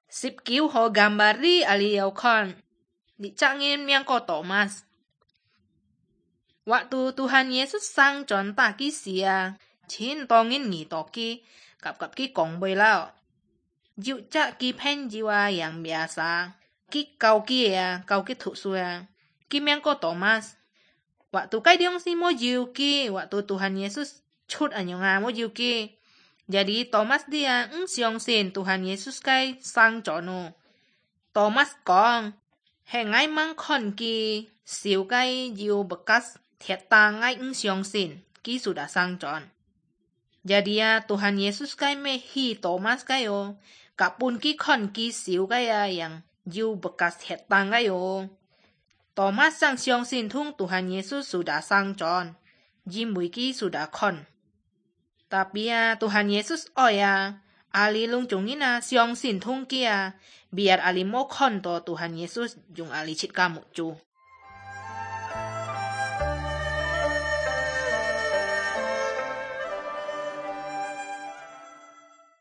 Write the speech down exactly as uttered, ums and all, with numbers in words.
Sip kiu ho gambar di ali yau kon. Dicangin miang ko Thomas. Waktu Tuhan Yesus sang John ta ki sia, chin tongin ngi toki, kap kap ki kong boy lao. Jiu cha ki pen jiwa yang biasa, ki kau ki ya, kau ki thuk suya, ki miang ko Thomas. Waktu kai diong si mo jiu ki, waktu Tuhan Yesus chut anyo nga mo jiu ki. Jadi Thomas dia ng siong sin Tuhan Yesus kai sang John. Thomas kong, hengai mang kon ki, siu kai jiu bekas thiet tangai ng siong sin, ki sudah sang John. Jadi ya Tuhan Yesus kai mehi Thomas kayo, kapun ki kon ki siu kaya yang jiu bekas thiet tangai yo. Thomas sang siong sin tung Tuhan Yesus sudah sang John, jimbui ki sudah kon. Tapi ya Tuhan Yesus oh ya, ali lung jungina siong sin tung kia, biar ali mo kon to Tuhan Yesus jung ali chit kamu cu.